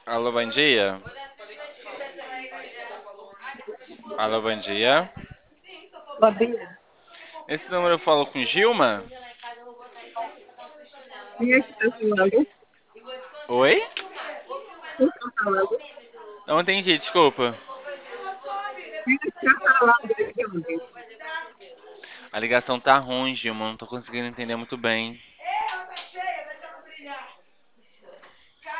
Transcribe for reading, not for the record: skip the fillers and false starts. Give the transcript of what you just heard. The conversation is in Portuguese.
Alô, bom dia. Alô, bom dia. Babinha, Esse número eu falo com Gilma? quem é que está falando? Oi? Quem está falando? Não entendi, desculpa. Quem é que está falando de onde? A ligação tá ruim, Gilma. Não tô conseguindo entender muito bem.